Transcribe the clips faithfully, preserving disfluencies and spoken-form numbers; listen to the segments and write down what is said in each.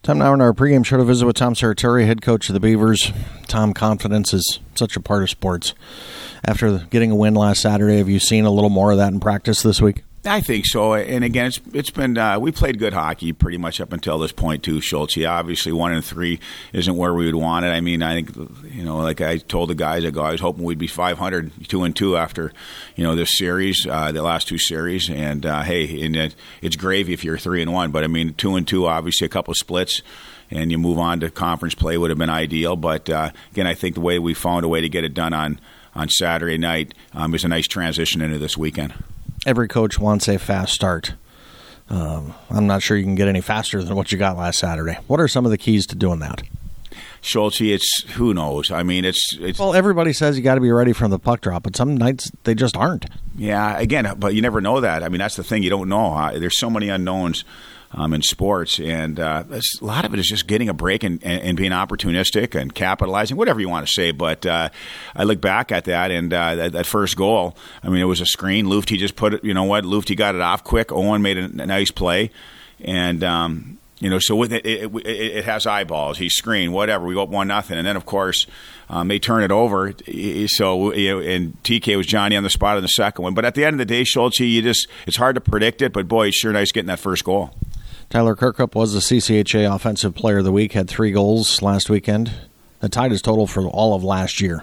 Time now in our pregame show to visit with Tom Serratore, head coach of the Beavers. Tom, confidence is such a part of sports. After getting a win last Saturday, have you seen a little more of that in practice this week? I think so, and again, it's it's been uh, we played good hockey pretty much up until this point too, Schultz. Obviously, one and three isn't where we would want it. I mean, I think you know, like I told the guys, I go, I was hoping we'd be five hundred, two and two after you know this series, uh, the last two series, and uh, hey, and it, it's gravy if you're three and one. But I mean, two and two, obviously, a couple of splits. And you move on to conference play would have been ideal. But, uh, again, I think the way we found a way to get it done on, on Saturday night um, is a nice transition into this weekend. Every coach wants a fast start. Um, I'm not sure you can get any faster than what you got last Saturday. What are some of the keys to doing that? Schultz, it's who knows. I mean, it's it's. Well, everybody says you got to be ready from the puck drop, but some nights they just aren't. Yeah, again, but you never know that. I mean, that's the thing. You don't know. Uh, there's so many unknowns um, in sports, and uh, a lot of it is just getting a break and, and, and being opportunistic and capitalizing, whatever you want to say. But uh, I look back at that, and uh, that, that first goal, I mean, it was a screen. Lufty just put it, you know what, Lufty got it off quick. Owen made a, a nice play, and um, you know, so with it, it, it, it has eyeballs. He's screened, whatever. We go up one nothing, and then of course um, they turn it over. So you know, and T K was Johnny on the spot in the second one. But at the end of the day, Schultz, you just it's hard to predict it. But boy, it's sure nice getting that first goal. Tyler Kirkup was the C C H A Offensive Player of the Week. Had three goals last weekend. That tied his total for all of last year.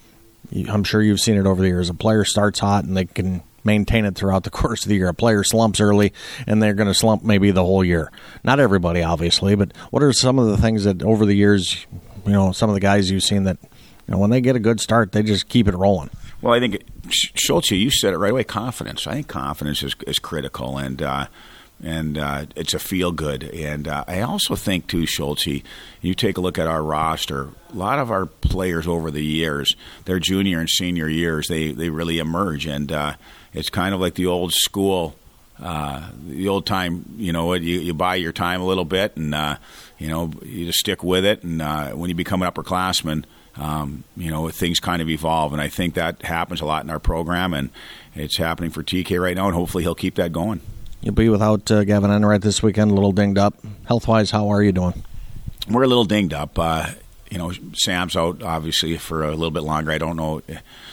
I'm sure you've seen it over the years. A player starts hot and they can maintain it throughout the course of the year. A player slumps early, and they're going to slump maybe the whole year. Not everybody, obviously, but what are some of the things that over the years, you know, some of the guys you've seen that, you know, when they get a good start, they just keep it rolling? Well, I think, Schultz, you said it right away, confidence. I think confidence is, is critical, and uh, and uh, it's a feel-good. And uh, I also think, too, Schultz, you take a look at our roster, a lot of our players over the years, their junior and senior years, they, they really emerge, and uh, it's kind of like the old school, uh, the old time, you know, you, you buy your time a little bit and, uh, you know, you just stick with it. And uh, when you become an upperclassman, um, you know, things kind of evolve. And I think that happens a lot in our program, and it's happening for T K right now, and hopefully he'll keep that going. You'll be without uh, Gavin Enright this weekend, a little dinged up. Health-wise, how are you doing? We're a little dinged up. Uh, you know, Sam's out, obviously, for a little bit longer. I don't know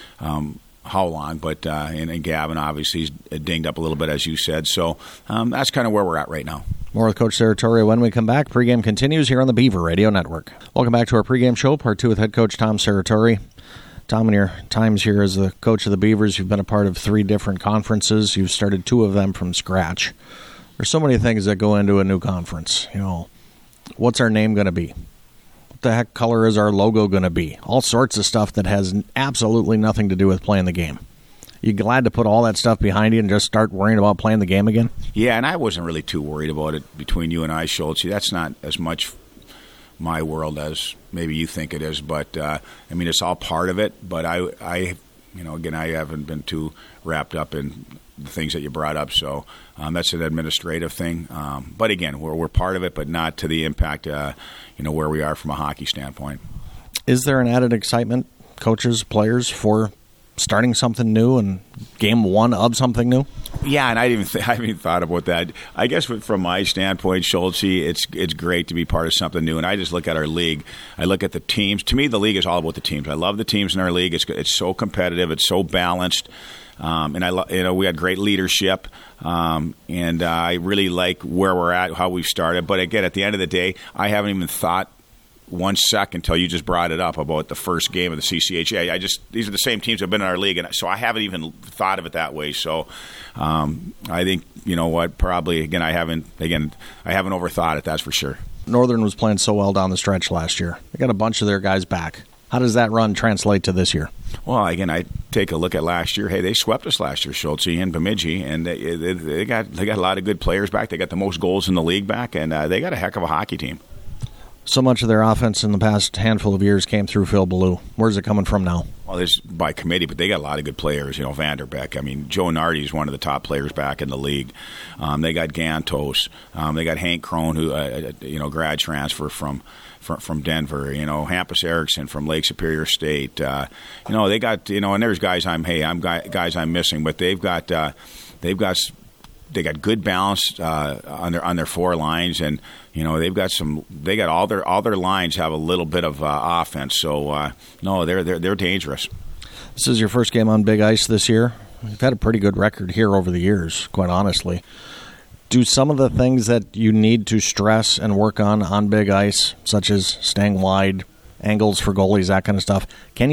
um, how long, but uh, and, and Gavin obviously is dinged up a little bit, as you said. So um, that's kind of where we're at right now. More with Coach Serratore when we come back. Pregame continues here on the Beaver Radio Network. Welcome back to our pregame show, part two with head coach Tom Serratore. Tom, in your times here as the coach of the Beavers, you've been a part of three different conferences. You've started two of them from scratch. There's so many things that go into a new conference. You know, what's our name going to be? What the heck color is our logo going to be? All sorts of stuff that has absolutely nothing to do with playing the game. You glad to put all that stuff behind you and just start worrying about playing the game again? Yeah, and I wasn't really too worried about it between you and I, Schultz. That's not as much my world as maybe you think it is, but uh, I mean, it's all part of it. But I, I, you know, again, I haven't been too wrapped up in the things that you brought up, so um, that's an administrative thing. Um, but again, we're we're part of it, but not to the impact, uh, you know, where we are from a hockey standpoint. Is there an added excitement, coaches, players, for starting something new and game one of something new? Yeah, and I didn't. Th- I haven't even thought about that. I guess from my standpoint, Schultz, it's it's great to be part of something new. And I just look at our league. I look at the teams. To me, the league is all about the teams. I love the teams in our league. It's it's so competitive. It's so balanced. Um, and I, lo- you know, we had great leadership, um, and uh, I really like where we're at, how we've started. But again, at the end of the day, I haven't even thought one second until you just brought it up about the first game of the C C H A. I just these are the same teams that have been in our league, and so I haven't even thought of it that way. So um, I think you know what, probably again I haven't again I haven't overthought it. That's for sure. Northern was playing so well down the stretch last year. They got a bunch of their guys back. How does that run translate to this year? Well, again, I take a look at last year. Hey, they swept us last year, Schultz and Bemidji, and they, they, they got they got a lot of good players back. They got the most goals in the league back, and uh, they got a heck of a hockey team. So much of their offense in the past handful of years came through Phil Ballou. Where's it coming from now? Well, there's by committee, but they got a lot of good players. You know, Vanderbeck. I mean, Joe Nardi is one of the top players back in the league. Um, they got Gantos. Um, they got Hank Crone, who uh, you know, grad transfer from, from from Denver. You know, Hampus Erickson from Lake Superior State. Uh, you know, they got you know, and there's guys I'm hey, I'm guy, guys I'm missing, but they've got uh, they've got they got good balance uh, on their on their four lines, and you know they've got some. They got all their all their lines have a little bit of uh, offense. So uh, no, they're they're they're dangerous. This is your first game on big ice this year. You've had a pretty good record here over the years, quite honestly. Do some of the things that you need to stress and work on on big ice, such as staying wide, angles for goalies, that kind of stuff, can you